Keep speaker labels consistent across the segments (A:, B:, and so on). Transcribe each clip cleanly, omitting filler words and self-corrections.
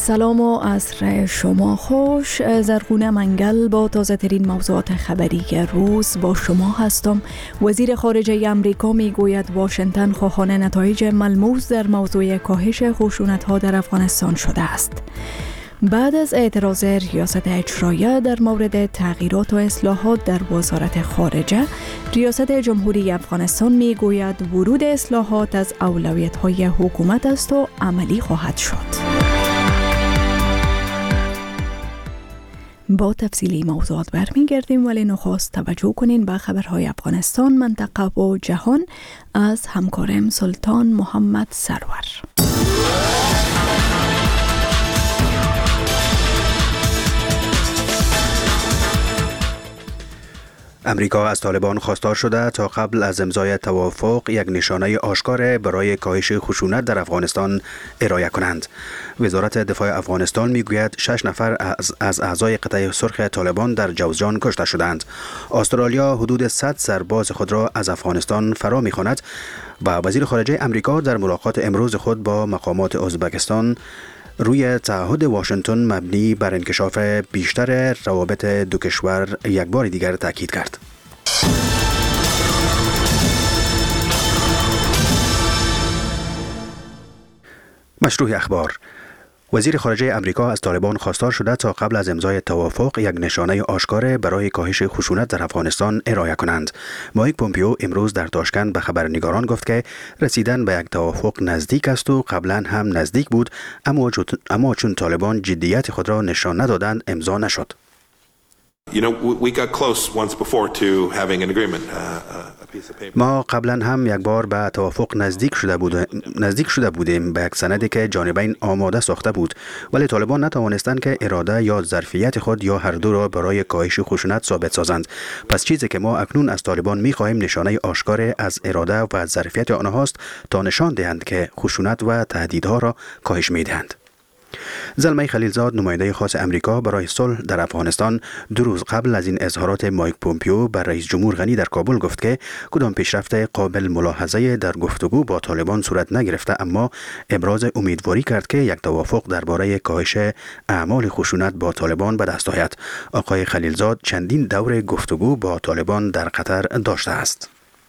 A: سلام و عصر شما خوش. زرغونه منگل با تازه ترین موضوعات خبری روز با شما هستم. وزیر خارجه امریکا می گوید واشنگتن خواهان نتایج ملموس در موضوع کاهش خشونت ها در افغانستان شده است. بعد از اعتراض ریاست اجراییه در مورد تغییرات و اصلاحات در وزارت خارجه، ریاست جمهوری افغانستان می گوید ورود اصلاحات از اولویت های حکومت است و عملی خواهد شد. با تفصیلی موضوعات برمیگردیم، ولی نخست توجه کنین به خبرهای افغانستان، منطقه و جهان از همکارم سلطان محمد سرور.
B: امریکا از طالبان خواستار شده تا قبل از امضای توافق یک نشانه آشکار برای کاهش خشونت در افغانستان ارائه کنند. وزارت دفاع افغانستان میگوید 6 نفر از اعضای قطعه سرخ طالبان در جوزجان کشته شدند. استرالیا حدود 100 سرباز خود را از افغانستان فرا می‌خواند و وزیر خارجه امریکا در ملاقات امروز خود با مقامات ازبکستان روی تعهد واشنگتن مبنی بر انکشاف بیشتر روابط دو کشور یک بار دیگر تاکید کرد. مشروع اخبار. وزیر خارجه امریکا از طالبان خواستار شده تا قبل از امضای توافق یک نشانه آشکار برای کاهش خشونت در افغانستان ارائه کنند. مایک پومپیو امروز در تاشکند به خبرنگاران گفت که رسیدن به یک توافق نزدیک است و قبلا هم نزدیک بود، اما چون طالبان جدیت خود را نشان ندادند امضا نشد.
C: We got close once before to having an agreement.
B: ما قبلا هم یک بار به توافق نزدیک شده بودیم به یک سندی که جانبین آماده ساخته بود، ولی طالبان نتوانستند که اراده یا ظرفیت خود یا هر دو را برای کاهش خشونت ثابت سازند. پس چیزی که ما اکنون از طالبان می‌خواهیم نشانه آشکار از اراده و ظرفیت آنهاست تا نشان دهند که خشونت و تهدیدها را کاهش می‌دهند. زلمه خلیلزاد، نماینده خاص امریکا برای صلح در افغانستان، 2 روز قبل از این اظهارات مایک پومپیو بر رئیس جمهور غنی در کابل گفت که کدام پیشرفت قابل ملاحظه در گفتگو با طالبان صورت نگرفته، اما ابراز امیدواری کرد که یک توافق درباره کاهش اعمال خشونت با طالبان به دست آید. آقای خلیلزاد چندین دور گفتگو با طالبان در قطر داشته است.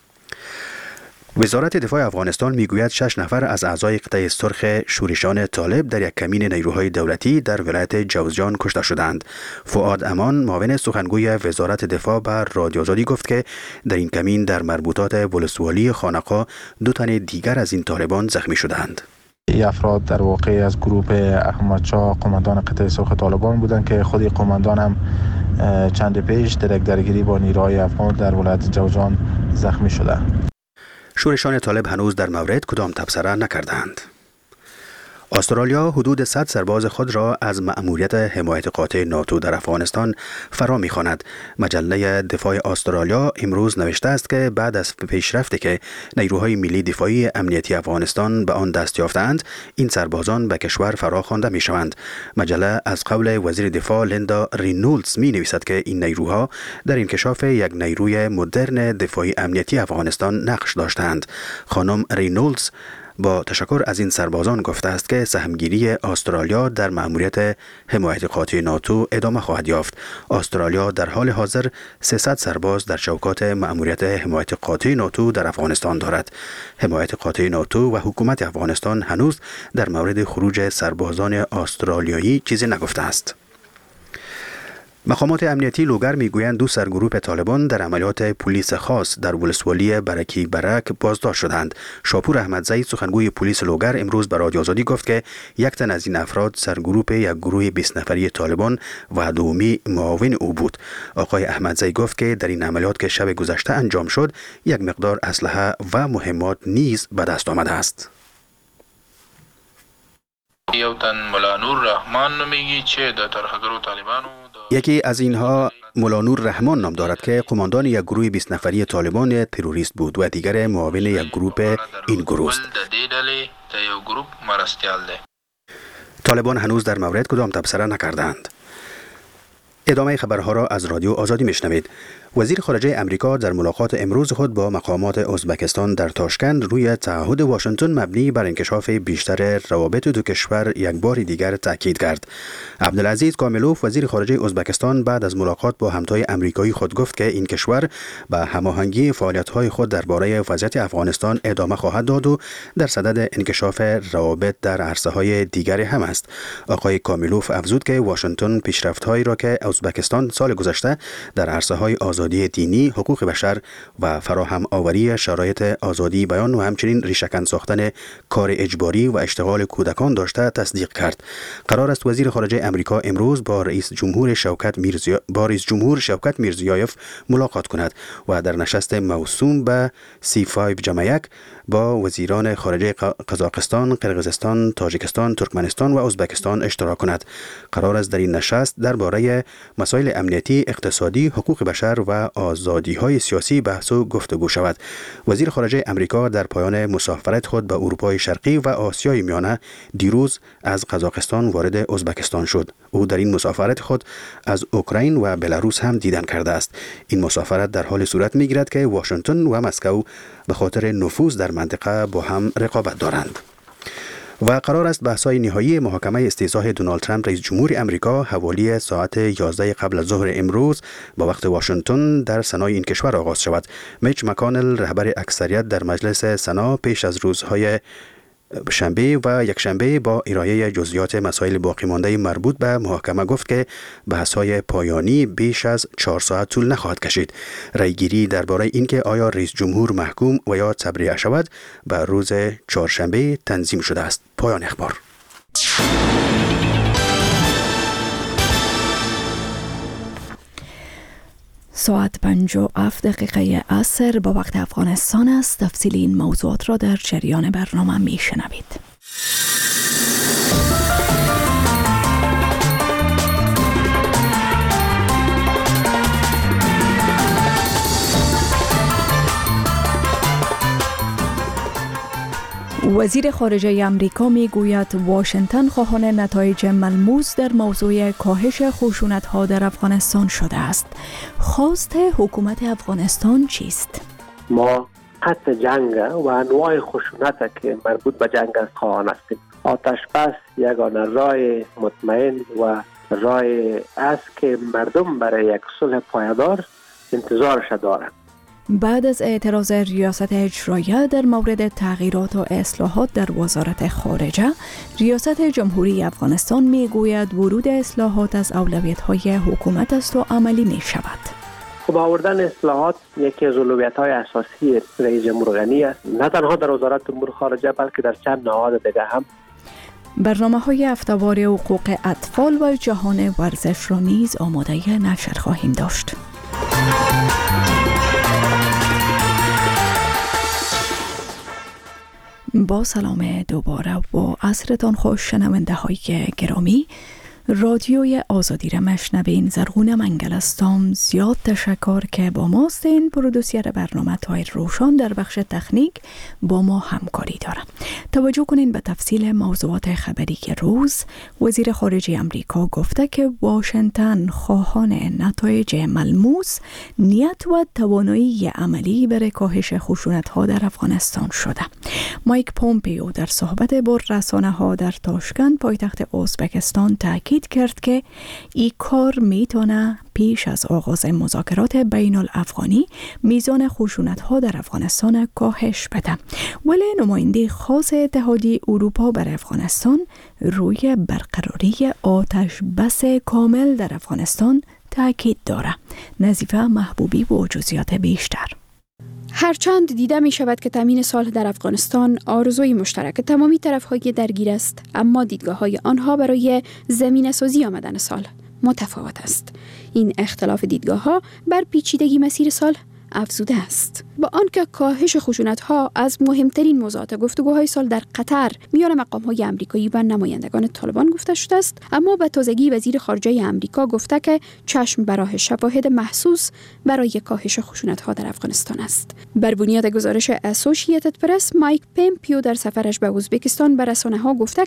B: وزارت دفاع افغانستان میگوید 6 نفر از اعضای قطعه سرخ شورشان طالب در یک کمین نیروهای دولتی در ولایت جوزجان کشته شدند. فؤاد امان، معاون سخنگوی وزارت دفاع بر رادیو آزادی گفت که در این کمین در مربوطات ولسوالی خانقا 2 تن دیگر از این طالبان زخمی شدند.
D: افراد در واقع از گروه احمدشاه قماندان قطعه سرخ طالبان بودند که خود قماندان هم چند پیش در یک درگیری با نیروهای افغان در ولایت جوزجان زخمی شده.
B: شورشان طالب هنوز در مورد کدام تبصره نکردند. استرالیا حدود 100 سرباز خود را از مأموریت حمایت قاطع ناتو در افغانستان فرا می‌خواند. مجله دفاع استرالیا امروز نوشته است که بعد از پیشرفتی که نیروهای ملی دفاعی امنیتی افغانستان به آن دست یافتند، این سربازان به کشور فرا خوانده می‌شوند. مجله از قول وزیر دفاع لیندا رینولدز می‌نویسد که این نیروها در انکشاف یک نیروی مدرن دفاعی امنیتی افغانستان نقش داشتند. خانم رینولدز با تشکر از این سربازان گفته است که سهمگیری استرالیا در مأموریت حمایت قاطع ناتو ادامه خواهد یافت. استرالیا در حال حاضر 300 سرباز در چوکات مأموریت حمایت قاطع ناتو در افغانستان دارد. حمایت قاطع ناتو و حکومت افغانستان هنوز در مورد خروج سربازان استرالیایی چیزی نگفته است. مقامات امنیتی لوگر میگویند 2 سرگروه طالبان در عملیات پلیس خاص در ولسوالی برکی برک بازداشت شدند. شاپور احمدزی، سخنگوی پلیس لوگر، امروز به رادیو آزادی گفت که 1 تن از این افراد سرگروه یک گروه 20 نفری طالبان و دومی معاون او بود. آقای احمدزی گفت که در این عملیات که شب گذشته انجام شد، یک مقدار اسلحه و مهمات نیز به دست آمده است.
E: یو تن ملا نور رحمان نمیگی چه د ترهګرو طالبانو.
B: یکی از اینها ملا نور رحمان نام دارد که قماندان یک گروه 20 نفری طالبان تروریست بود و دیگر معاون یک گروه این گروه است. طالبان هنوز در مورد کدام تبصره نکردند. ادامه خبرها را از رادیو آزادی میشنوید. وزیر خارجه امریکا در ملاقات امروز خود با مقامات ازبکستان در تاشکند روی تعهد واشنگتن مبنی بر انکشاف بیشتر روابط دو کشور یک بار دیگر تاکید کرد. عبدالعزیز کاملوف وزیر خارجه ازبکستان بعد از ملاقات با همتای امریکایی خود گفت که این کشور به هماهنگی فعالیت‌های خود درباره وضعیت افغانستان ادامه خواهد داد و در صدد انکشاف روابط در عرصه‌های دیگر هم است. آقای کاملوف افزود که واشنگتن پیشرفت‌هایی را که ازبکستان سال گذشته در عرصه‌های آزادی دینی، حقوق بشر و فراهم آوری شرایط آزادی بیان و همچنین ریشه‌کن ساختن کار اجباری و اشتغال کودکان داشته تصدیق کرد. قرار است وزیر خارجه امریکا امروز با رئیس جمهور شوکت میرزیایف ملاقات کند و در نشست موسوم به C5+1 با وزیران خارجه قزاقستان، قرقیزستان، تاجیکستان، ترکمنستان و ازبکستان اشتراک کند. قرار است در این نشست درباره مسائل امنیتی، اقتصادی، حقوق بشر و آزادی‌های سیاسی بحث و گفتگو شود. وزیر خارجه امریکا در پایان مسافرت خود به اروپای شرقی و آسیای میانه دیروز از قزاقستان وارد ازبکستان شد. او در این مسافرت خود از اوکراین و بلاروس هم دیدن کرده است. این مسافرت در حال صورت می‌گیرد که واشنگتن و مسکو به خاطر نفوذ در منطقه با هم رقابت دارند. و قرار است بحث‌های نهایی محاکمه استیضاح دونالد ترامپ رئیس جمهور امریکا حوالی ساعت 11 قبل از ظهر امروز با وقت واشنگتن در سنای این کشور آغاز شود. میچ مکانل رهبر اکثریت در مجلس سنا پیش از روزهای شنبه و یکشنبه با ارائه جزئیات مسائل باقی مانده مربوط به محاکمه گفت که بحث‌های پایانی بیش از 4 ساعت طول نخواهد کشید. رأیگیری درباره اینکه آیا رئیس جمهور محکوم و یا تبرئه شود به روز چهارشنبه تنظیم شده است. پایان اخبار.
A: ساعت 57 عصر با وقت افغانستان است. تفصیل این موضوعات را در جریان برنامه می شنوید. وزیر خارجه امریکا می گوید واشنگتن خواهان نتایج ملموس در موضوع کاهش خشونت‌ها در افغانستان شده است. خواست حکومت افغانستان چیست؟
F: ما قطع جنگ و انواع خشونت که مربوط به جنگ است خواهان هستیم. آتش بس یگانه راه مطمئن و راه است که مردم برای یک صلح پایدار انتظارش دارند.
A: بعد از اعتراض ریاست اجراییه در مورد تغییرات و اصلاحات در وزارت خارجه، ریاست جمهوری افغانستان میگوید ورود اصلاحات از اولویت‌های حکومت است و عملی می شود.
F: خب آوردن اصلاحات یکی از اولویت‌های اساسی رئیس جمهور غنی است، نه تنها در وزارت امور خارجه بلکه در چند نهاد دیگر هم.
A: برنامه‌های هفته‌وار حقوق اطفال و جهان ورزش را نیز آماده نشر خواهیم داشت. با سلام دوباره و عصرتان خوش شنونده های گرامی. رادیوی آزادی را مشنوین. زرغون منگل هستم. زیاد تشکر که با ماست. این پرودوسر برنامه طاهر روشان در بخش تکنیک با ما همکاری دارم. توجه کنین به تفصیل موضوعات خبری روز. وزیر خارجه امریکا گفته که واشنگتن خواهان نتایج ملموس، نیت و توانایی عملی برای کاهش خشونت‌ها در افغانستان شده. مایک پومپیو در صحبت با رسانه‌ها در تاشکند پایتخت ازبکستان تاکید کرد که این کار میتونه پیش از آغاز مذاکرات بین الافغانی میزان خشونت‌ها در افغانستان کاهش بده. ولی نماینده خاص اتحادیه اروپا بر افغانستان روی برقراری آتش بس کامل در افغانستان تاکید داره. نظیفه محبوبی با جزئیات بیشتر.
G: هرچند دیده می شود که تامین صلح در افغانستان آرزوی مشترک تمامی طرف‌های درگیر است، اما دیدگاه‌های آنها برای زمینه‌سازی آمدن صلح متفاوت است. این اختلاف دیدگاه‌ها بر پیچیدگی مسیر صلح افزوده است. با آنکه کاهش خشونت‌ها از مهمترین موضوعات گفتگوهای صلح در قطر میان مقام‌های آمریکایی و نمایندگان طالبان گفته شده است، اما به تازگی وزیر خارجه آمریکا گفته که چشم بر راه شواهد محسوس برای کاهش خشونت‌ها در افغانستان است. بر بنیاد گزارش اسوسییتد پرس، مایک پومپیو در سفرش به ازبکستان به رسانه‌ها گفته که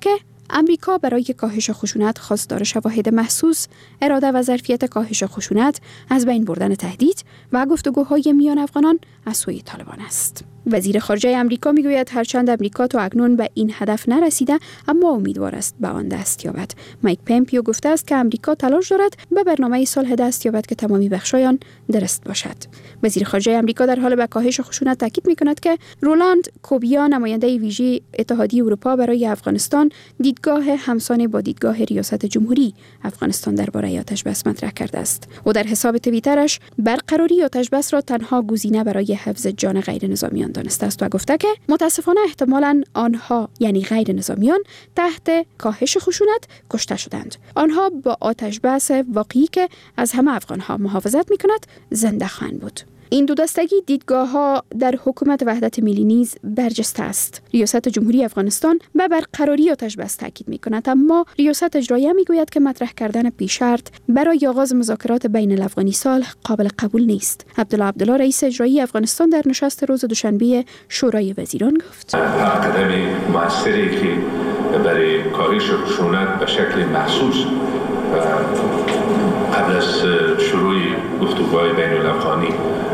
G: امریکا برای کاهش خشونت خواستار شواهد محسوس، اراده و ظرفیت کاهش خشونت، از بین بردن تهدید و گفتگوهای میان افغانان از سوی طالبان است. وزیر خارجه امریکا میگوید هرچند امریکا تا اکنون به این هدف نرسیده اما امیدوار است به آن دست یابد. مایک پمپیو گفته است که امریکا تلاش دارد به برنامه صلح دست یابد که تمامی بخش‌های آن درست باشد. وزیر خارجه امریکا در حال به کاهش خشونت تاکید می‌کند که رولاند کوبیا نماینده ویژه اتحادیه اروپا برای افغانستان دیدگاه همسان با دیدگاه ریاست جمهوری افغانستان درباره آتش بس مطرح کرده است. او در حساب توییترش برقراری آتش بس را تنها گزینه برای حفظ جان غیر نظامیان دانسته است و گفته که متاسفانه احتمالاً آنها یعنی غیر نظامیان تحت کاهش خشونت کشته شدند. آنها با آتش بس واقعی که از همه افغانها محافظت می‌کند زنده خواهند بود. این دو دستگی دیدگاه‌ها در حکومت وحدت ملی نیز برجسته است. ریاست جمهوری افغانستان به برقراری آتش بس تاکید می‌کند، اما ریاست اجراییه می‌گوید که مطرح کردن پیش‌شرط برای آغاز مذاکرات بین الافغانی صلح قابل قبول نیست. عبدالله رئیس اجرایی افغانستان در نشست روز دوشنبه شورای وزیران گفت:
H: قدم موثری که برای کاهش خشونت به شکل محسوس قبل از شروع گفتگوهای بین الافغانی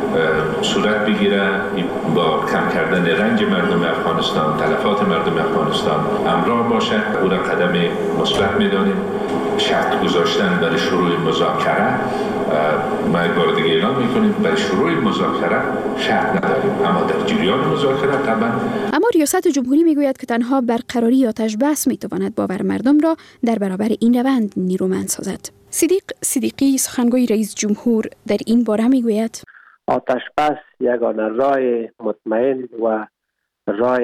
H: صورت بگیره با کم کردن رنج مردم افغانستان، تلفات مردم افغانستان همراه باشد. او را قدم مثبت می‌دانیم. شرط گذاشتن برای شروع مذاکره، ما یک بار دیگه اعلام می‌کنیم برای شروع مذاکره شرط نداریم، اما در جریان مذاکره طبعا.
G: اما ریاست جمهوری میگوید که تنها برقراری آتش بس میتواند باور مردم را در برابر این روند نیرومند سازد. صدیقی سخنگوی رئیس جمهور در این باره میگوید:
F: آتش بس یگانه راه مطمئن و راه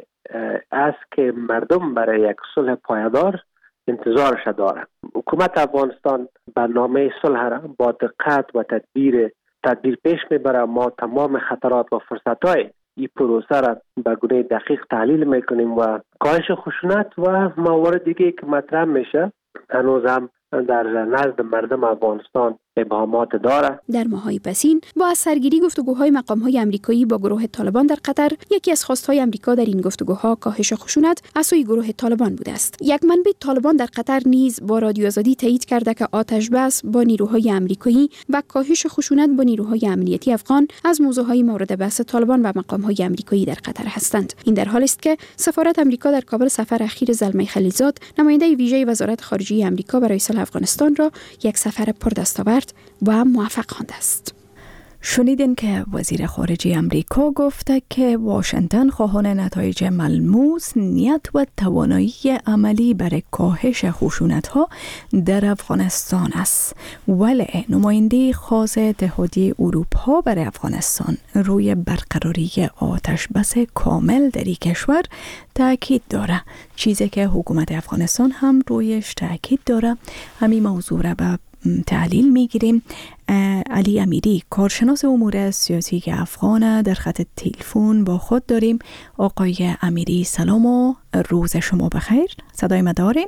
F: است که مردم برای یک صلح پایدار انتظارش دارند. حکومت افغانستان برنامه صلح را با دقت و تدبیر پیش میبره. ما تمام خطرات و فرصت‌های این پروسه را به گونه دقیق تحلیل میکنیم و کاهش خشونت و موارد دیگه که مطرح میشه هنوز هم در نزد مردم افغانستان ابهامات داره.
G: در ماه‌های پسین با از سرگیری گفتگوهای مقام‌های آمریکایی با گروه طالبان در قطر، یکی از خواست‌های آمریکا در این گفتگوها کاهش خشونت از سوی گروه طالبان بوده است. یک منبع طالبان در قطر نیز با رادیو آزادی تایید کرده که آتش بس با نیروهای آمریکایی و کاهش خشونت با نیروهای امنیتی افغان از موضوعهای مورد بحث طالبان و مقام‌های آمریکایی در قطر هستند. این در حالی است که سفارت آمریکا در کابل سفر اخیر زلمه خلیلزاد، نماینده ویژه وزارت خارجه آمریکا برای صلح افغانستان را یک سفر پردستاورد و هم موفق خوانده است.
A: شنیدین که وزیر خارجه امریکا گفته که واشنگتن خواهان نتایج ملموس، نیت و توانایی عملی برای کاهش خشونت‌ها در افغانستان است. ولی نماینده خاص اتحادیه اروپا برای افغانستان روی برقراری آتش بس کامل در این کشور تاکید داره، چیزی که حکومت افغانستان هم رویش تاکید داره. همین موضوع را به تحلیل میگیریم. علی امیری، کارشناس امور سیاسی افغان، در خط تلفن با خود داریم. آقای امیری سلام و روز شما بخیر. صدای ما دارین؟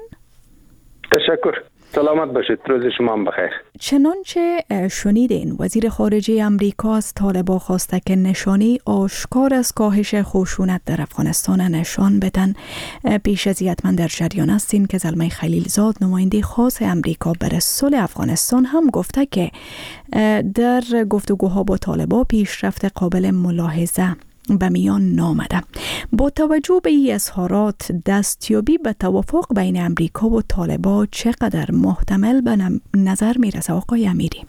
I: تشکر. سلامت باشید. روز شما هم بخیر.
A: چنانچه شنیدین وزیر خارجه امریکا از طالبان خواسته که نشانی آشکار از کاهش خشونت در افغانستان نشان بدن. پیش از حتما در جریان هستین که زلمه خلیلزاد، نماینده خاص امریکا برای صلح افغانستان، هم گفته که در گفتگوها با طالبان پیشرفت قابل ملاحظه به میان نامده. با توجه به این اظهارات، دستیابی به توافق بین امریکا و طالبان چقدر محتمل به نظر میرسه آقای امیری؟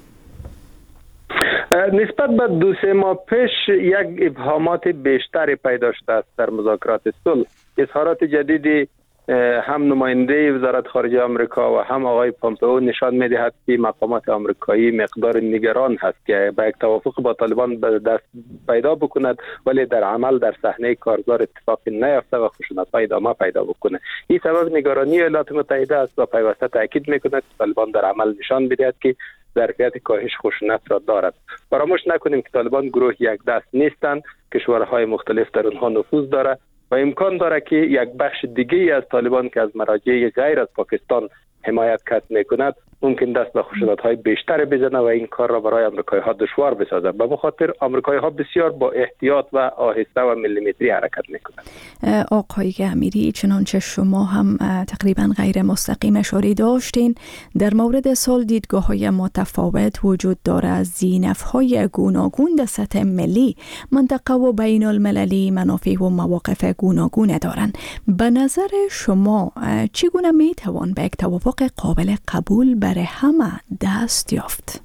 I: نسبت به 2-3 ماه پیش یک ابهامات بیشتری پیدا شده است در مذاکرات صلح. اظهارات جدیدی هم نماینده وزارت خارجه آمریکا و هم آقای پامپئو نشان می‌دهد که مقامات آمریکایی مقدار نگران هست که به یک توافق با طالبان به دست پیدا بکند، ولی در عمل در صحنه کارزار اتفاقی نیفته و خشونت‌ها ادامه پیدا بکنه. این سبب نگرانی ایالات متحده است و پیوسته تاکید می‌کند که طالبان در عمل نشان بدهد که ظرفیت کاهش خشونت را دارد. فراموش نکنیم که طالبان گروه یک دست نیستند، کشورهای مختلف در آنها نفوذ دارد و امکان داره که یک بخش دیگه از طالبان که از مراجع غیر از پاکستان حمایت کسب میکند ممکن دست به خشونت‌های بیشتر بزنه و این کار را برای آمریکایی‌ها دشوار بسازه. به خاطر آمریکایی‌ها بسیار با احتیاط و آهسته و میلیمتری حرکت میکنند.
A: آقای امیری، چنانچه شما هم تقریبا غیر مستقیم اشاره داشتین، در مورد سال دیدگاه‌های متفاوت وجود داره از زینف‌های گوناگون در سطح ملی، منطقه و بین المللی منافع و مواقف گوناگون دارند. به نظر شما چگونه میتوان به یک توافق قابل قبول برای همه دست یافت؟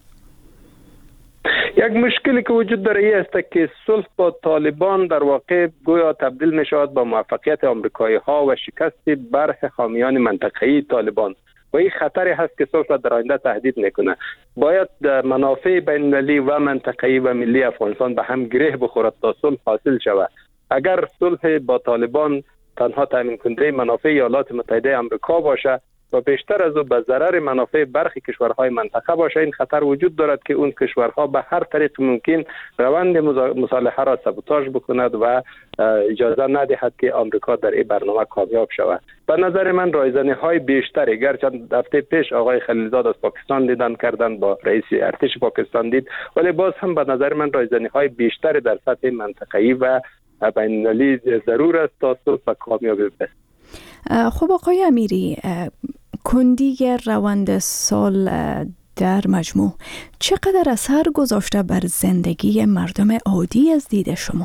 I: یک مشکلی که وجود داره این است که صلح با طالبان در واقع گویا تبدیل می شود با موفقیت آمریکایی ها و شکست برخی حامیان منطقه‌ای طالبان و این خطری هست که صلح را در آینده تهدید میکنه. باید منافع بین المللی و منطقه‌ای و ملی افغانستان به هم گره بخورد تا صلح حاصل شود. اگر صلح با طالبان تنها تامین کننده منافع ایالات متحده آمریکا باشه و بیشتر از او به ضرر منافع برخی کشورهای منطقه باشه، این خطر وجود دارد که اون کشورها به هر طریق ممکن روند مصالحه را سابوتاژ بکند و اجازه ندهد که آمریکا در این برنامه کامیاب شود. به نظر من رایزنی‌های بیشتری، گرچه هفته پیش آقای خلیلزاد از پاکستان دیدن کردن، با رئیس ارتش پاکستان دید، ولی باز هم به نظر من رایزنی‌های بیشتری در سطح منطقه‌ای و بین المللی ضرور است تا صلح و کامیابی برسد.
A: خب آقای امیری، کندی روند سال در مجموع چقدر اثر گذاشته بر زندگی مردم عادی از دید شما؟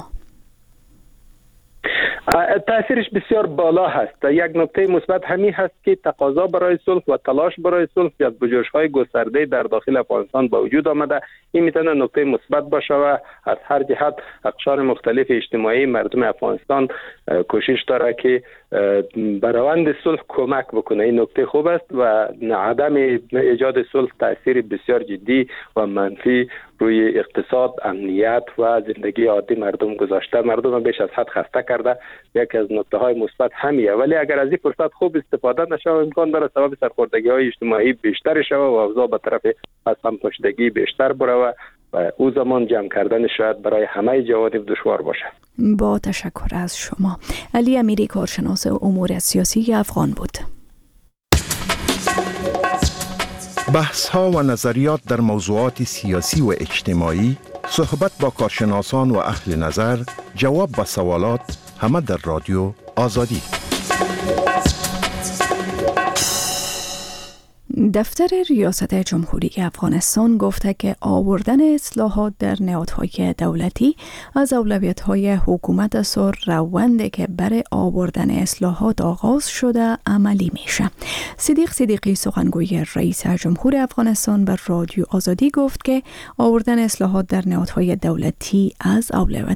I: تاثیرش بسیار بالا هست. یک نکته مثبت همین هست که تقاضا برای صلح و تلاش برای صلح از بجوش‌های گسترده در داخل افغانستان با وجود آمده. این میتونه نکته مثبت باشه و از هر جهت اقشار مختلف اجتماعی مردم افغانستان کوشش داره که به روند صلح کمک بکنه. این نکته خوب است و عدم ایجاد صلح تاثیر بسیار جدی و منفی روی اقتصاد، امنیت و زندگی عادی مردم گذاشته. مردم بیش از حد خسته کرده. یکی از نکته های مثبت همیه، ولی اگر از این فرصت خوب استفاده نشه امکان داره سبب سرخوردگی های اجتماعی بیشتر شود و اوضاع به طرف از همپاشیدگی بیشتر بره و او زمان جمع کردن شاید برای همه جوانب دشوار باشه.
A: با تشکر از شما. علی امیری، کارشناس امور سیاسی افغان بود.
J: بحث ها و نظریات در موضوعات سیاسی و اجتماعی، صحبت با کارشناسان و اهل نظر، جواب به سوالات، همه در رادیو آزادی.
A: دفتر ریاست جمهوری افغانستان گفته که آوردن اصلاحات در نهادهای دولتی از اولویت‌های حکومت است و روندی که برای آوردن اصلاحات آغاز شده عملی میشه. صدیق صدیقی، سخنگوی رئیس جمهور افغانستان، بر رادیو آزادی گفت که آوردن اصلاحات در نهادهای دولتی از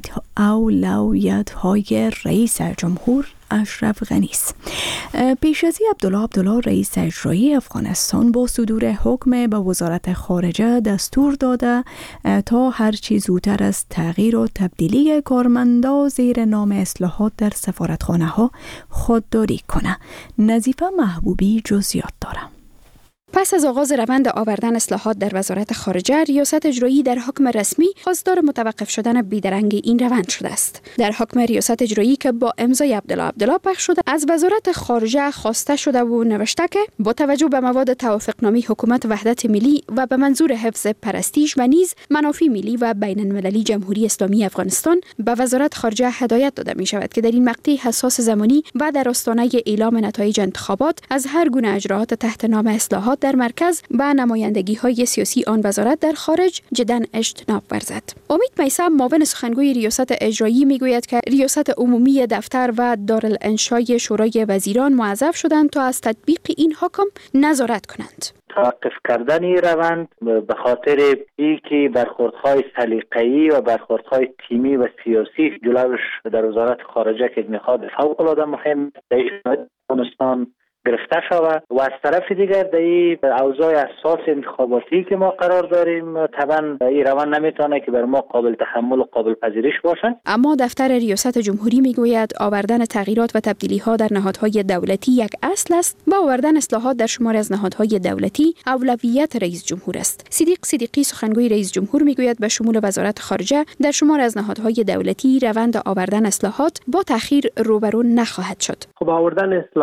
A: اولویت‌های رئیس جمهور اشرف غنی است. پیش از این عبدالله رئیس اجرایی افغانستان با صدور حکم به وزارت خارجه دستور داده تا هر چه زودتر از تغییر و تبدیلی کارمندا زیر نام اصلاحات در سفارتخانه ها خودداری کنه. نظیفه محبوبی جزئیات داره.
G: پس از آغاز روند آوردن اصلاحات در وزارت خارجه، ریاست اجرایی در حکم رسمی خواستار متوقف شدن بیدرنگ این روند شده است. در حکم ریاست اجرایی که با امضای عبدالله پخش شده، از وزارت خارجه خواسته شده و نوشته که با توجه به مواد توافقنامه حکومت وحدت ملی و به منظور حفظ پرستیژ و نیز منافع ملی و بین المللی جمهوری اسلامی افغانستان، به وزارت خارجه هدایت داده می شود که در این مقطع حساس زمانی و در آستانه اعلام نتایج انتخابات از هر گونه اجراءات تحت نام اصلاحات در مرکز و نمایندگی‌های سیاسی آن وزارت در خارج جداً اجتناب ورزد. امید میثم، معاون سخنگوی ریاست اجرایی، میگوید که ریاست عمومی دفتر و دارالانشای شورای وزیران موظف شدند تا از تطبیق این حکم نظارت کنند.
K: توقف کردن این روند به خاطر اینکه برخوردهای سلیقه‌ای و برخوردهای تیمی و سیاسی جلوش در وزارت خارجه که میخواد فوق‌العاده مهم در افغانستان گرفته شود و از طرف دیگر در این اوضاع اساس انتخاباتی که ما قرار داریم، طبعا این روند نمیتونه که بر ما قابل تحمل و قابل پذیرش باشه.
G: اما دفتر ریاست جمهوری میگوید آوردن تغییرات و تبدیلی‌ها در نهادهای دولتی یک اصل است و آوردن اصلاحات در شمار از نهادهای دولتی اولویت رئیس جمهور است. صدیق صدیقی، سخنگوی رئیس جمهور، میگوید به شمول وزارت خارجه در شمار از نهادهای دولتی روند آوردن اصلاحات با تأخیر روبرو نخواهد شد.
F: خب آوردن اصلاحات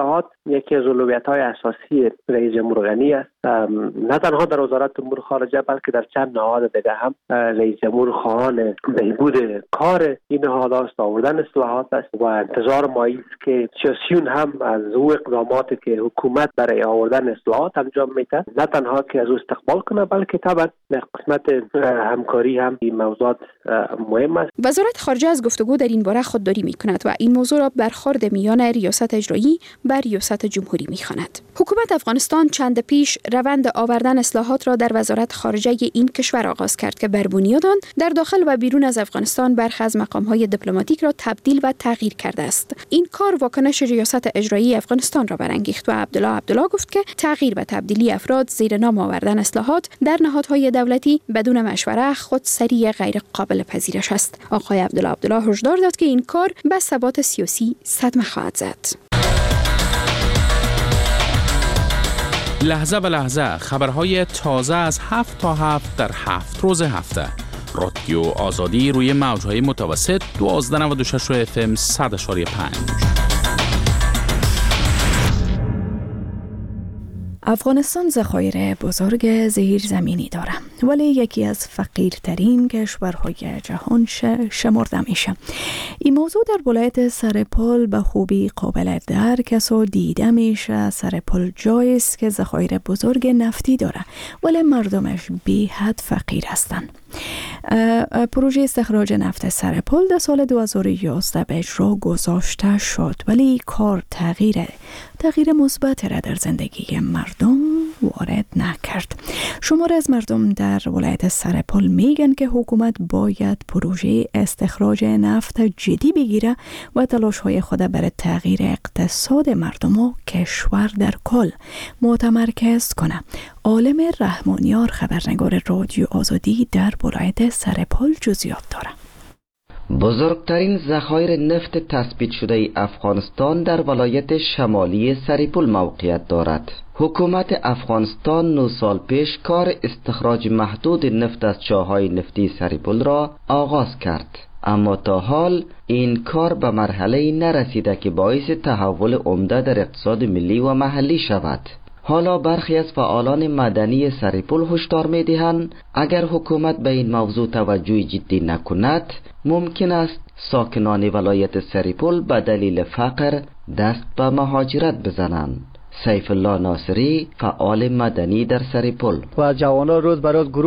F: یکی از اولویت‌های اساسی رئیس جمهور غنی است. نه تنها در وزارت امور خارجه بلکه در چند نهاد دیگه هم رئیس جمهور خواهان بهبود کار این نهاد است، آوردن اصلاحات است و انتظار ما است که سیاسیون هم از او اقداماتی که حکومت برای آوردن اصلاحات انجام میده نه تنها که از او استقبال کنه بلکه طبعا در قسمت همکاری هم این موضوعات مهم است.
G: وزارت خارجه از گفتگو در این باره خودداری میکند و این موضوع را برخورد میان ریاست اجرایی بر ریاست جمهوری میخواند. حکومت افغانستان چند پیش روند آوردن اصلاحات را در وزارت خارجه این کشور آغاز کرد که بر بنیاد آن در داخل و بیرون از افغانستان برخی از مقام‌های دیپلماتیک را تبدیل و تغییر کرده است. این کار واکنش ریاست اجرایی افغانستان را برانگیخت و عبدالله گفت که تغییر و تبدیلی افراد زیر نام آوردن اصلاحات در نهادهای دولتی بدون مشوره خودسری غیر قابل پذیرش است. آقای عبدالله هشدار داد که این کار به ثبات سیاسی صدمه خواهد زد.
L: لحظه به لحظه خبرهای تازه از 7 تا 7 در 7 روز هفته. رادیو آزادی روی موج‌های متوسط 1296 FM 100.5.
A: افغانستان ذخایر بزرگ زیرزمینی دارد ولی یکی از فقیرترین کشورهای جهان شمرده میشه. این موضوع در ولایت سرپل به خوبی قابل درک است و دیده میشه. سرپل جایی است که ذخایر بزرگ نفتی داره ولی مردمش بی حد فقیر هستند. پروژه استخراج نفت سرپل در سال 2011 به اجرا گذاشته شد ولی کار تغییر مثبت را در زندگی مردم وارد نکرد. شمار از مردم در ولایت سرپل میگن که حکومت باید پروژه استخراج نفت جدی بگیره و تلاش‌های خود برای تغییر اقتصاد مردم و کشور در کل متمرکز کنه. عالم رحمانیار خبرنگار رادیو آزادی در ولایت سرپل جزئیات داره.
M: بزرگترین ذخایر نفت تثبیت شده افغانستان در ولایت شمالی سرپل موقعیت دارد. حکومت افغانستان 9 سال پیش کار استخراج محدود نفت از چاهای نفتی سرپل را آغاز کرد، اما تا حال این کار به مرحله نرسیده که باعث تحول عمده در اقتصاد ملی و محلی شود. حالا برخی از فعالان مدنی سرپل هشدار می‌دهند اگر حکومت به این موضوع توجه جدی نکند ممکن است ساکنان ولایت سرپل به دلیل فقر دست به مهاجرت بزنند. سیف الله ناصری فعال مدنی در سرپل
N: و جوانان روز به روز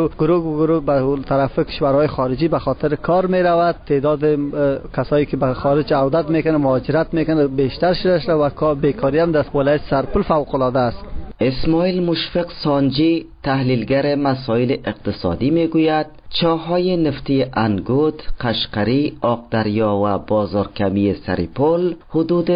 N: گروه به طرف کشورهای خارجی به خاطر کار می رود. تعداد کسایی که به خارج عودت میکنه مهاجرت میکنه بیشتر شده و بیکاری هم در ولایت سرپل فوق العاده است.
M: اسماعیل مشفق سانجی تحلیلگر مسائل اقتصادی میگوید چاهای نفتی انگود، قشقری، آقدریا و بازارکمی سرپل حدود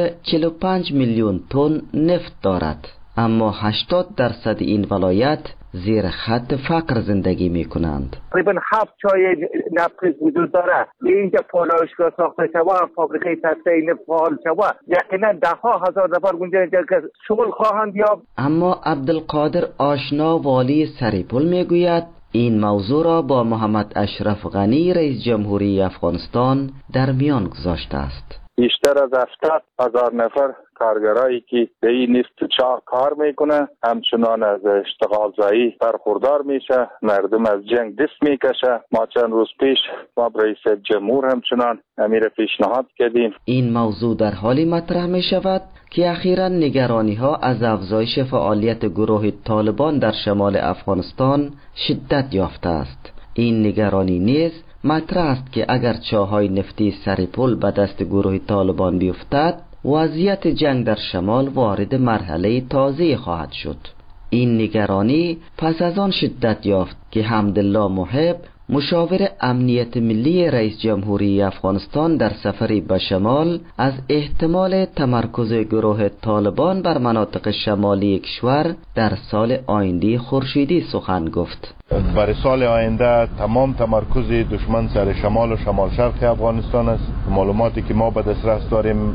M: 45 میلیون تن نفت دارد، اما 80% این ولایت زیر خط فقر زندگی می کنند.
O: تقریبا 7 چای نفت وجود داره. اینجا پالایشگاه ساخته شود، فابریکه تصفیه نفت فعال شود، یقینا ده ها هزار نفر اونجا شغل خواهند یافت.
M: اما عبدالقادر آشنا والی سرپل میگوید این موضوع را با محمد اشرف غنی رئیس جمهوری افغانستان در میان گذاشته است.
P: بیشتر از 70,000 نفر کارگرایی که به این نفت چاه کار میکنه همچنان از اشتغال زایی برخوردار میشه. مردم از جنگ دست میکشه. ما چند روز پیش ما رئیس جمهور همچنان امیر پیشنهاد کردیم.
M: این موضوع در حالی مطرح می شود که اخیراً نگرانی ها از افزایش فعالیت گروه طالبان در شمال افغانستان شدت یافته است. این نگرانی نیز مطرح است که اگر چاهای نفتی سرپل به دست گروه طالبان بیفتد وضعیت جنگ در شمال وارد مرحله تازه خواهد شد. این نگرانی پس از آن شدت یافت که حمدالله محب مشاور امنیت ملی رئیس جمهوری افغانستان در سفری به شمال از احتمال تمرکز گروه طالبان بر مناطق شمالی کشور در سال آینده خورشیدی سخن گفت.
Q: برای سال آینده تمام تمرکز دشمن سر شمال و شمال شرق افغانستان است. معلوماتی که ما به دسترس داریم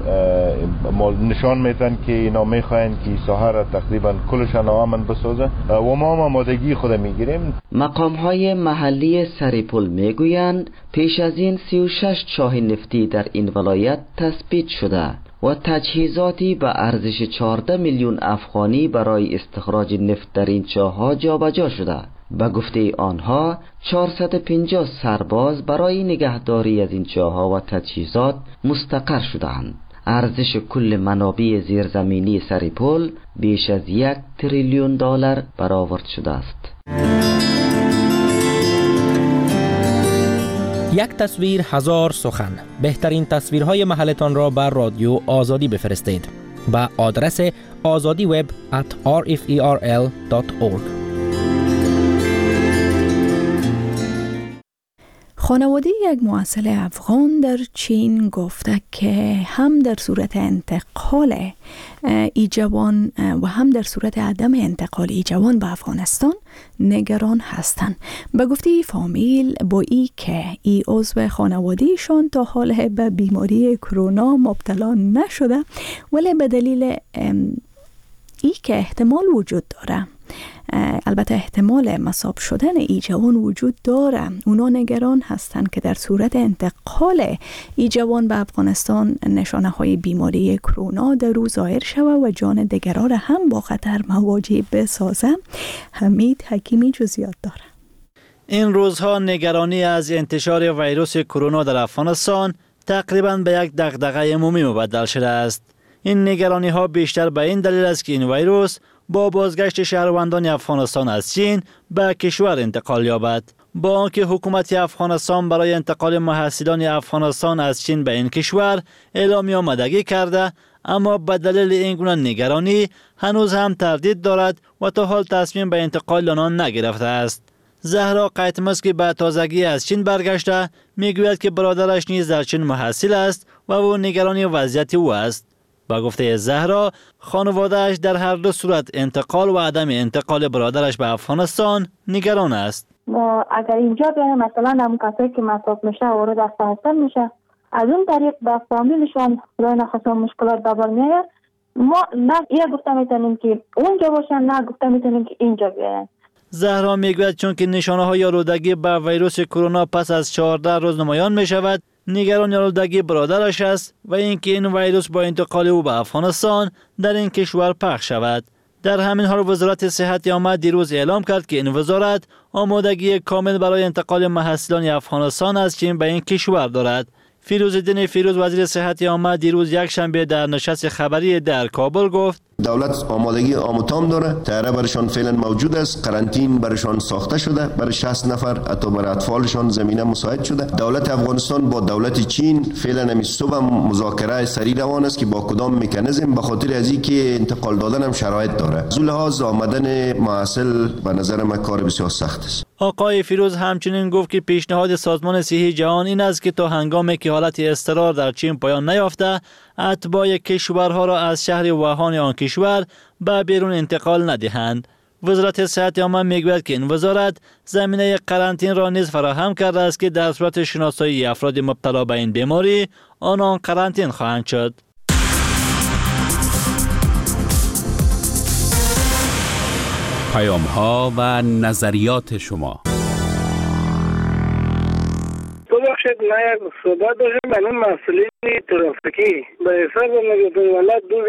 Q: نشان میدن که اینا میخواین که ساحه را تقریبا کلشان امن بسازه و ما هم آمادگی خود میگیریم.
M: مقام های محلی سرپل میگویند پیش از این 36 چاه نفتی در این ولایت تثبیت شده و تجهیزاتی به ارزش 14 میلیون افغانی برای استخراج نفت در این چاه‌ها جابجا شده. به گفته آنها 450 سرباز برای نگهداری از این چاه‌ها و تجهیزات مستقر شدند. ارزش کل منابع زیرزمینی سریپول بیش از 1 تریلیون دلار برآورد شده است.
R: یک تصویر هزار سخن. بهترین تصویرهای محلتان را بر رادیو آزادی بفرستید به آدرس azadiweb@rferl.org.
A: خانواده یک محصل افغان در چین گفته که هم در صورت انتقال ای جوان و هم در صورت عدم انتقال ای جوان به افغانستان نگران هستند. به گفته ای فامیل با ای که ای عضو خانوادهشان تا حال به بیماری کرونا مبتلا نشده، ولی به دلیل ای که احتمال وجود داره، البته احتمال مصاب شدن ای جوان وجود داره، اونا نگران هستند که در صورت انتقال ای جوان به افغانستان نشانه های بیماری کرونا در او ظاهر شود و جان دیگران هم با خطر مواجه بسازه. حمید حکیمی جزئیات داره.
S: این روزها نگرانی از انتشار ویروس کرونا در افغانستان تقریبا به یک دغدغه عمومی مبدل شده است. این نگرانی ها بیشتر به این دلیل است که این ویروس با بازگشت شهروندان افغانستان از چین به کشور انتقال یابد. با آنکه حکومت افغانستان برای انتقال محصلان افغانستان از چین به این کشور اعلامی آمادگی کرده، اما به دلیل این گونه نگرانی هنوز هم تردید دارد و تا حال تصمیم به انتقال آنان نگرفته است. زهرا قیتمز که به تازگی از چین برگشته میگوید که برادرش نیز در چین محصل است و او نگرانی وضعیت او است. با گفته زهرا، خانواده‌اش در هر دو صورت انتقال و عدم انتقال برادرش به افغانستان نگران است.
T: اگر اینجا بیان مثلا هم کسایی که مصاب میشه وارد افغانستان میشه، از اون طریق به فامیلشان خدای نخواسته مشکلات ببر میاد. ما نه یه گفته میتونیم که اونجا باشن، نه گفته میتونیم که اینجا بیاین.
S: زهرا میگوید چون که نشانه های آلودگی به ویروس کرونا پس از 14 روز نمایان می شود، نگران آلودگی برادرش است و اینکه این ویروس با انتقال او به افغانستان در این کشور پخش شود. در همین حال وزارت صحت عامه دیروز اعلام کرد که این وزارت آمادگی کامل برای انتقال محصلان افغانستان از چین به این کشور دارد. فیروزالدین فیروز وزیر صحت عامه دیروز یک شنبه در نشست خبری در کابل گفت
U: دولت آمادگی آموتام داره، طیاره برشان فعلا موجود است، قرنطین برشان ساخته شده، برای 60 نفر حتی برای اطفالشان زمینه مساعد شده. دولت افغانستان با دولت چین فعلا همین صبح مذاکره سری روان است که با کدام مکانیزم، به خاطر از اینکه انتقال دادن هم شرایط داره. از لحاظ آمدن محصل به نظر من کار بسیار سخت است.
S: آقای فیروز همچنین گفت که پیشنهاد سازمان صحی جهان این است که تا هنگامی که حالت اضطرار در چین پایان نیافته، اتباع کشورها را از شهر ووهان آن کشور به بیرون انتقال ندهند. وزارت صحت عامه میگوید که این وزارت زمینه قرنطین را نیز فراهم کرده است که در صورت شناسایی افراد مبتلا به این بیماری آنان قرنطین خواهند شد.
L: پیام ها و نظریات شما.
V: ببخشید من یک صحبت داشتم به این مسئله ترافیکی. به حساب مگه ولد دو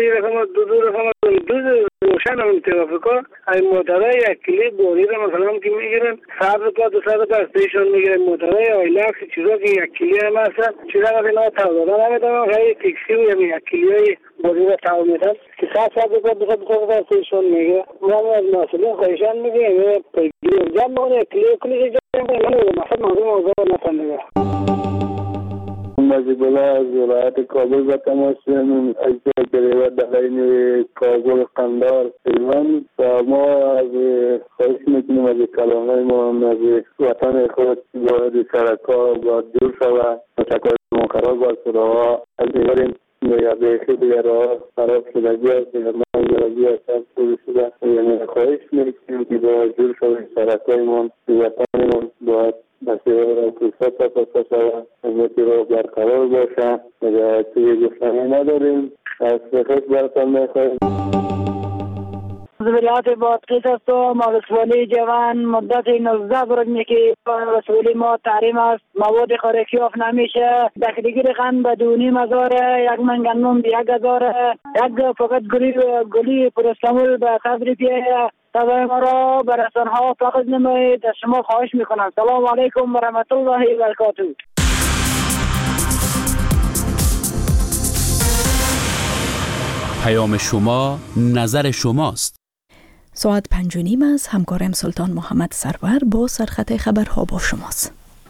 V: روشن هم ترافیکا این موترهای یک کلی بوری را مثلا که میگیرن 100 تا 200 تا استیشن میگیرن، موترهای آیلکس چیزا که یک کلی هم هستن چیزا که اینا تاو دادن نمیدونم خیلی تکسی و یک کلی های بوری را تاو میدن که 100 تا استیشن میگیره. من از مسئله خواهشان میگیم پیگیری جمع بکنه کلی جمع بکنه مثلا موضوع نفهمیده.
W: مزیبالا از ولایت کابل به تماس از گریوه دلین کابل قندار ایوان و ما از خواهش میکنیم از کلامه ما از وطن خود وارد سرکا با دور شود متکار منقرار باید راه از دیگرین یا بیخی دیگر راه خراب شدگی است دیگر منظرگی است پولی شده. یعنی خواهش میکنیم که با دور شود سرکای ما وطنمون باید مسیح را فرصت پاسا شود امتی را برقرار باشه و توی گفتنی نداریم. از بخش براتان میخواهیم.
C: ولایت بادغیس هستم. ولسوالی جوان مدت 19 برمی که ولسوالی ما تحریم است، مواد خوراکی یافت نمیشه. دکتگیر قند به 2,500، یک من گندم به 1,000، یک فقط گلی پرستامول به قدر پیه. تابع ما را به رسانه‌ها فقط نمایید. از شما خواهش میکنم. سلام علیکم و رحمت الله و برکاته.
L: پیام شما، نظر شماست.
A: ساعت 5:30 است. همکارم سلطان محمد سرور با سرخط خبرها با شماست.